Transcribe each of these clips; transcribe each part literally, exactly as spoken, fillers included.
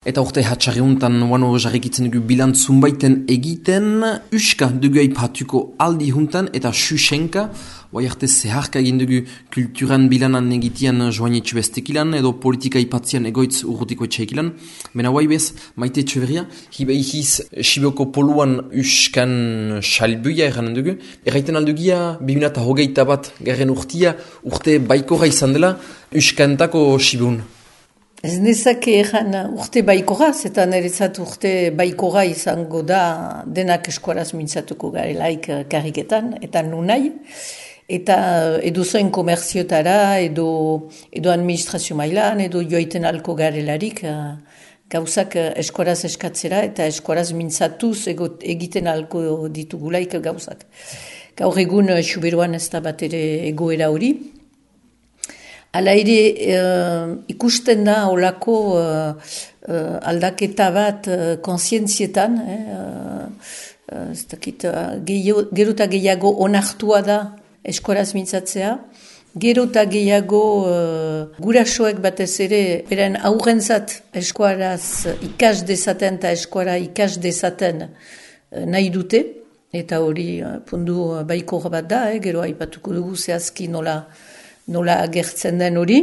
Eta urte hatxarriuntan wano jarrikitzen dugu bilantzun baiten egiten, uska dugu aipatuko aldi juntan eta xuxenka, oai arte zeharka egin dugu kulturan bilanan egitian joan etxubestekilan edo politika aipatzian egoitz urrutiko etxaikilan. Bena oai bez, maite etxuberria, hibe ihiz Sibioko poluan uskan salbuia erranen dugu. Erraiten aldugia, bimilata hogeita bat garen urtia, urte baikora izan dela, uskantako Sibiun. Ez nezake egan urte baikora, eta niretzat urte baikora izango da denak eskuaraz mintzatuko garelaik karriketan, eta nunai, eta edo zoen komerziotara, edo, edo administrazio mailan, edo joiten alko garelarik, gauzak eskuaraz eskatzera, eta eskuaraz mintzatuz egiten alko ditugulaik gauzak. Gaur egun Xuberoan ez da bat ere egoera hori. Hala ere, uh, ikusten da olako uh, uh, aldaketa bat uh, konsientzietan, eh, uh, uh, ez dakit, uh, gero eta gehiago onartua da eskuaraz mintzatzea, gero eta gehiago uh, gurasoek batez ere, beren aurrentzat eskuaraz ikas dezaten eta eskuara ikas dezaten uh, nahi dute, eta hori uh, pundu baikor bat da, eh, gero aipatuko dugu zehazki nola nola agertzen den hori,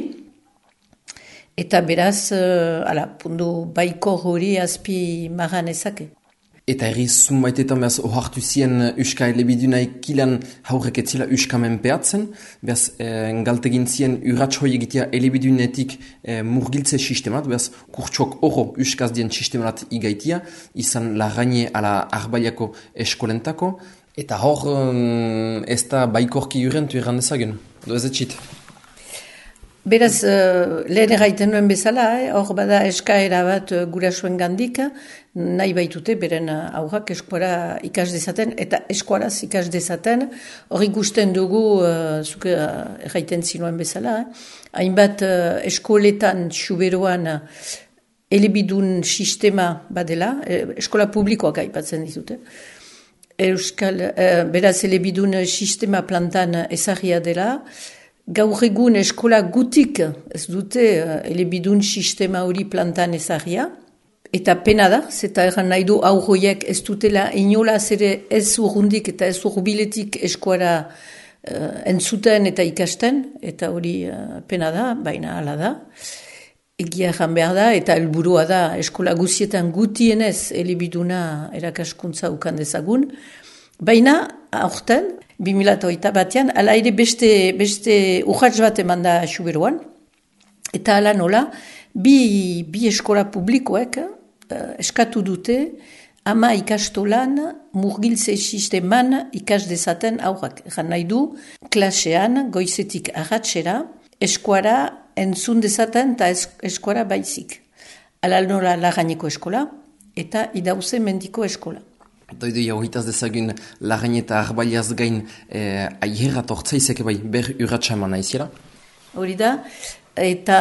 eta beraz, uh, ala, pundu baiko hori azpi maran ezake. Eta erri zunbaitetan behaz ohartu zien uska elebidunaik kilan haurrek etzila uskamen pehatzen, behaz eh, galtegin zien urratxoi egitea elebidunetik eh, murgiltze sistemat, behaz kurtsuak oro uskaz dien sistemat igaitia, izan lagaine ala arbaiako eskolentako, eta hor um, ez da baikorki urentu errandezagen. Do ez etxit? Beraz, uh, lehen erraiten nuen bezala, eh? Hor bada eskaera bat uh, gurasoen gandik, nahi baitute, beren uh, aurrak eskuara ikas dezaten, eta eskuaraz ikas dezaten, hor ikusten dugu, uh, zuke uh, erraiten zinuen bezala, eh? Hainbat uh, eskoletan, Xuberoan, uh, elebidun sistema badela, eh, eskola publikoak aipatzen ditute. Euskal, uh, beraz, elebidun sistema plantan ezagia dela, gaur egun eskola gutik ez dute uh, elebidun sistema hori plantan ezagia, eta pena da, zeta erran nahi du aurroiek ez dutela inolaz ere ez urrundik eta ez urbiletik eskuara uh, entzuten eta ikasten, eta hori uh, pena da, baina hala da. Egia erran behar da, eta helburua da eskola guzietan gutienez elebiduna erakaskuntza ukan dezagun. Baina, aurten, bi mila hogeita batean, ala ere beste, beste urratz bat eman da Xuberoan, eta ala nola, bi, bi eskola publikoek uh, eskatu dute ama ikastolan murgiltze sisteman ikas dezaten aurrak. Egan nahi du, klasean, goizetik arratsera, eskuara entzun dezaten eta eskuara baizik. Ala nola Lagaineko eskola eta Idauze mendiko eskola. Eta idoi horietaz dezagun Lagain eta Arbaliaz gain eh, aierrat ortzaizek bai ber urratxa eman nahiziela? Hori da, eta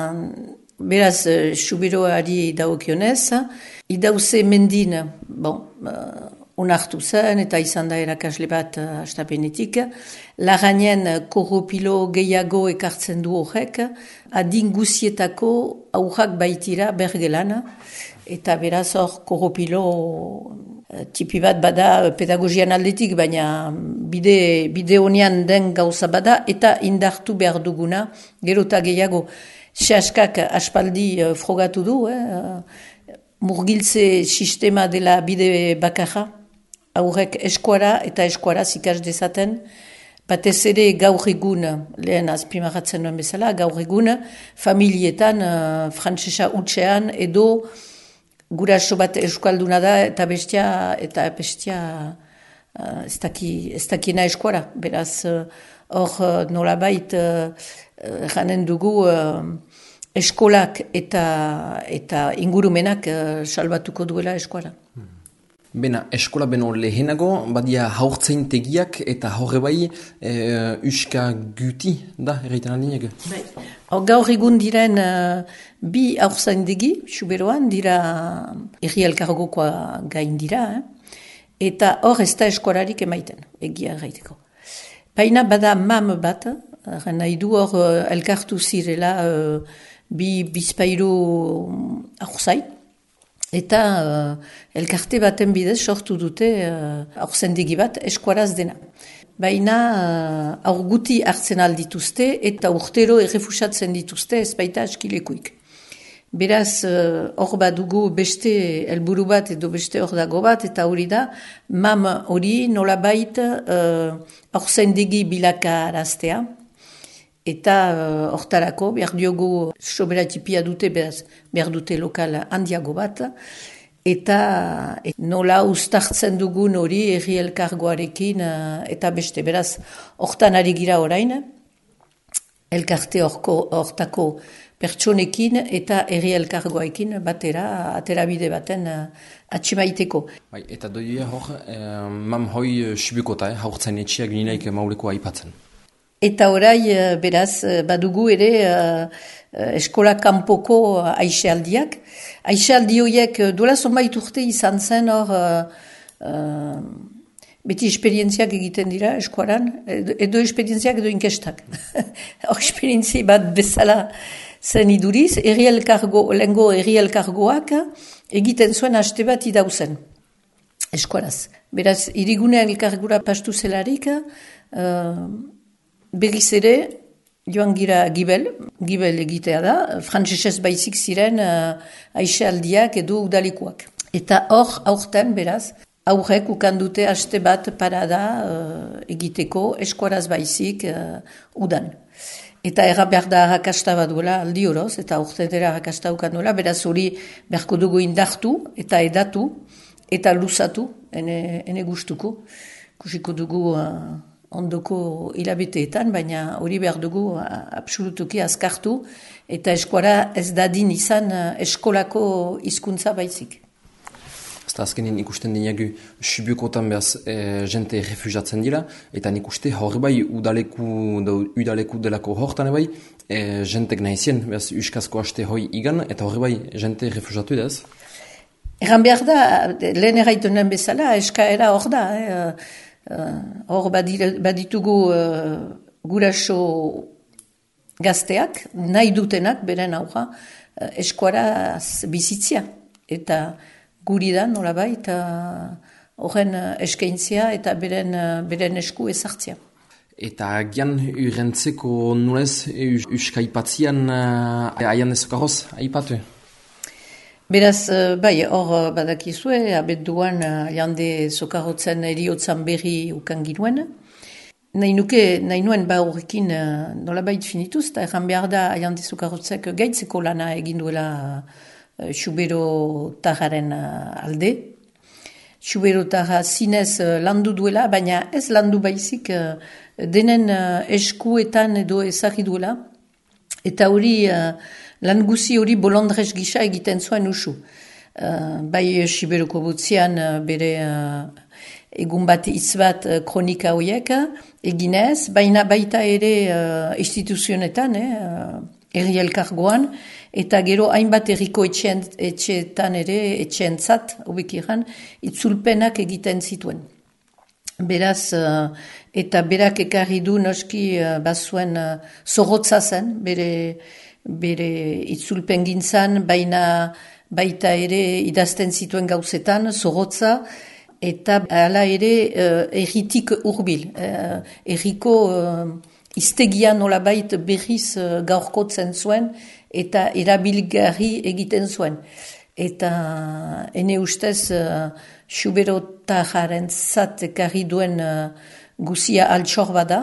beraz Xuberoari daukionez, Idauze mendin, bon, uh, onartu zen eta izan da erakasle bat uh, astapenetik. Lagainen korropilo gehiago ekartzen du horrek, adin guzietako aurrak baitira bergelan, eta beraz hor korropilo uh, tipi bat bada pedagogian aldetik, baina bide, bide honian den gauza bada, eta indartu behar duguna, gero eta gehiago. Sehaskak aspaldi uh, frogatu du, eh, uh, murgiltze sistema dela bide bakarra, aurrek eskuara eta eskuaraz ikas dezaten, batez ere gaur egun, lehen azpimarratzen duen bezala, gaur egun familietan uh, frantsesa hutsean edo guraso bat euskalduna da eta bestia eta bestia uh, ez daki, ez dakiena eskuara. Beraz, hor uh, nolabait uh, janen dugu uh, eskolak eta, eta ingurumenak uh, salbatuko duela eskuara. Hmm. Bena, eskola beno lehenago, badia haurtzein tegiak eta horre bai e, uska guti da, erraiten aldinek? Bai. Gaur egun diren uh, bi haurtzaindegi, Xuberoan, dira erri elkargokoa gain dira, eh? Eta hor ez da eskolarik emaiten, egia erraiteko. Baina bada mam bat, nahi du hor uh, elkartu zirela uh, bi bizpairu haurzai, eta uh, elkarte baten bidez sortu dute uh, aurtzendegi bat eskuaraz dena. Baina uh, aur guti hartzen aldituzte eta urtero errefusatzen dituzte ez baita askilekuik. Beraz, hor uh, bat dugu beste helburu bat edo beste hor dago bat, eta hori da, mam hori nolabait uh, aurtzendegi bilakaraztea. Eta hortarako, uh, behar diogu soberatipia dute, beraz, behar dute lokal handiago bat, eta et, nola ustartzen dugun hori herri elkargoarekin uh, eta beste, beraz, hortan ari gira orain, elkarte hortako pertsonekin eta herri elkargoekin batera aterabide baten uh, atximaiteko. Bai, eta doia hor, eh, mam hoi subikota, eh, haurtzen etxiak ninaik mauleko aipatzen. Eta orai, beraz, badugu ere uh, eskola kanpoko aixealdiak. Aixealdi horiek duela zonbait urte izan zen hor, uh, uh, beti esperientziak egiten dira eskuaran, edo, edo esperientziak edo inkestak. Hor esperientzi bat bezala zen iduriz, herri elkargo, lengo herri elkargoak egiten zuen haste bat idauzen, eskuaraz. Beraz, irigune elkargura pastu zelarik, uh, berriz ere, joan gira gibel, gibel egitea da, frantsesez baizik ziren uh, aixealdiak edo udalekuak. Eta hor, aurten, beraz, aurrek ukandute haste bat parada uh, egiteko eskuaraz baizik uh, udan. Eta erra behar da harrakasta bat duela aldi horoz, eta urtetera harrakasta ukan duela, beraz hori beharko dugu indartu eta edatu eta luzatu, ene, ene gustuko. Kusiko dugu uh, ondoko hilabeteetan, baina hori behar dugu uh, absolutuki azkartu, eta eskuara ez dadin izan uh, eskolako hizkuntza baizik. Eta azkenin ikusten dinagu Subiokotan behaz e, jente refusatzen dira, eta nik uste hor bai udaleku, udaleku delako hortan bai, e, jentek nahizien, behaz uskazko haste hoi igan, eta hor bai jente refusatu edaz? Egan behar da, lehen erraitunen bezala, eskaera hor da, eh? hor baditugu uh, guraso gazteak, nahi dutenak, beren aurra, uh, eskuaraz bizitzia, eta guri da, nolabait, horren eskaintzia eta beren, beren esku ezartzia. Eta gian urentzeko nulez uskaipatzian aian ezokaroz, aipatu? Beraz, bai, hor badakizue, abenduan jande zokarotzen eriotzan berri ukan ginuen. Nahi nuke, nahi nuen ba horrekin nolabait finituz, eta erran behar da jande zokarotzek gaitzeko lana egin duela Subero Tajaren alde. Subero Taja zinez landu duela, baina ez landu baizik denen eskuetan edo ezagri duela. Eta hori, lan guzi hori bolondrez gisa egiten zuen usu. Bai Siberoko butzian bere egun bat hitz bat kronika horiek eginez, baina baita ere instituzionetan, herri elkargoan, eta gero hainbat herriko etxeetan ere, etxeentzat, hobekiran, itzulpenak egiten zituen. Beraz, uh, eta berak ekarri du noski uh, bazuen uh, zorrotza zen, bere, bere itzulpen gintzan, baina baita ere idazten zituen gauzetan, zorrotza, eta hala ere uh, erritik urbil, uh, erriko uh, iztegia nolabait berriz uh, gaurkotzen zuen, eta erabilgarri egiten zuen. Eta ene ustez uh, Subero Tajaren zat ekarri duen uh, guzia altxor bada.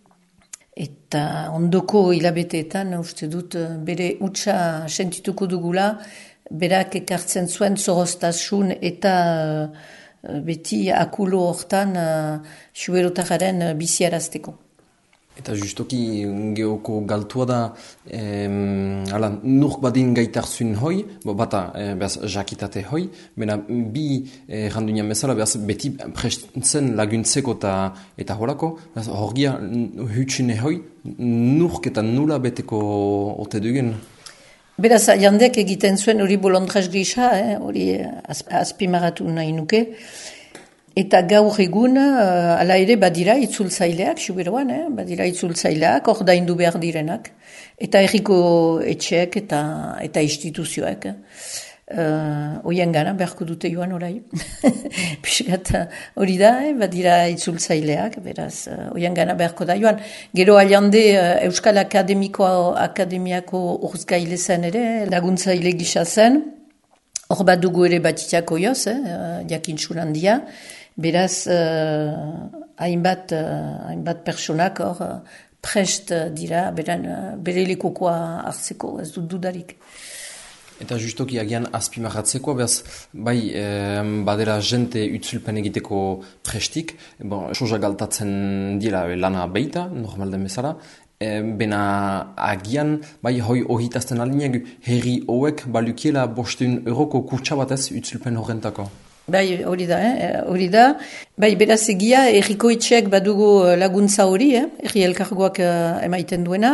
Eta ondoko hilabeteetan uste dut uh, bere utxa sentituko dugula, berak ekartzen zuen zoroztasun eta uh, beti akulo hortan uh, Subero Tajaren uh, biziarazteko. Eta justoki geoko galtua da, em, ala, nur badin gaitarzun hoi, bo bata, e, behaz, jakitate hoi, bena bi e, randunean bezala, behaz, beti presten laguntzeko eta eta horako, behaz, horgia hutsune hoi, nurk eta nula beteko ote dugen. Beraz, jandek egiten zuen hori bolondrez gisa, hori eh, azpimarratu nahi nuke, eta gaur egun, uh, ala ere badira itzultzaileak, Suberoan, eh? badira itzultzaileak, ordaindu behar direnak, eta herriko etxeek eta, eta instituzioak. Uh, oien gana, beharko dute joan orai. Piskat hori da, eh? Badira itzultzaileak, beraz, uh, oien gana beharko da joan. Gero aliande uh, Euskal Akademiko, Akademiako urzgaile zen ere, laguntzaile gisa zen. Hor bat dugu ere batitiako joz, eh? uh, jakintxun handia. Beraz, uh, hainbat, uh, hainbat personak hor uh, prest dira, beran, uh, bere lekukoa hartzeko, ez dut dudarik. Eta justoki agian azpimarratzeko, beraz, bai, eh, badera jente utzulpen egiteko prestik, bon, soja galtatzen dira lana beita, normal den bezala, eh, bena agian, bai, hoi ohitazten alineak, herri hoek balukiela bosteun euroko kurtsa batez utzulpen horrentako. Bai, hori da, eh? hori da. Bai, beraz egia, erriko etxeak badugu laguntza hori, eh? Erri elkargoak uh, emaiten duena,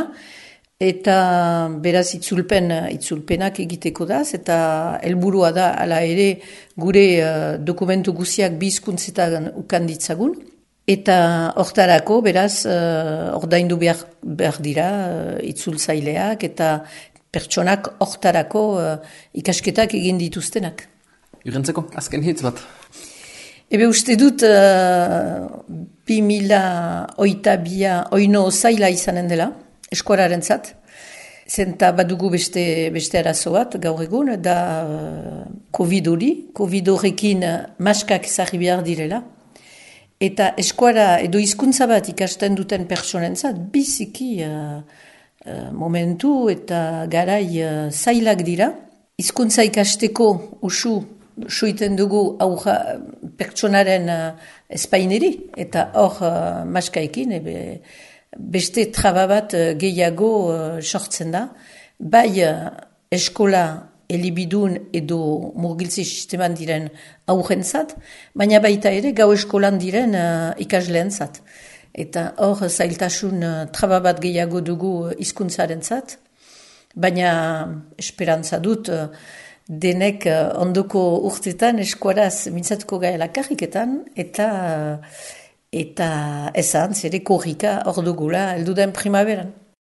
eta beraz itzulpen, itzulpenak egiteko daz, eta helburua da, ala ere, gure uh, dokumentu guziak bizkuntzetan ukan ditzagun. Eta hortarako, beraz, uh, ordaindu behar, behar dira uh, itzultzaileak, eta pertsonak hortarako uh, ikasketak egin dituztenak. Urentzeko, azken hitz bat. Ebe uste dut, uh, bi mila oita bia oino zaila izanen dela, eskuararen zat. Zenta badugu beste, beste arazo bat, gaur egun, da uh, COVID hori. COVID horrekin maskak ezarri behar direla. Eta eskuara edo hizkuntza bat ikasten duten personen zat, biziki uh, uh, momentu eta garai uh, zailak dira. Hizkuntza ikasteko usu suiten dugu aurra pertsonaren uh, espaineri, eta hor uh, maskaekin, ebe, beste traba bat gehiago uh, sortzen da. Bai uh, eskola elibidun edo murgiltze sisteman diren aurrentzat, baina baita ere gau eskolan diren uh, ikasleentzat. Eta hor zailtasun uh, traba bat gehiago dugu hizkuntzarentzat, baina esperantza dut uh, denek uh, ondoko urtetan eskuaraz mintzatuko gaela karriketan, eta uh, eta ezan, zere korrika hor dugula elduden primaveran.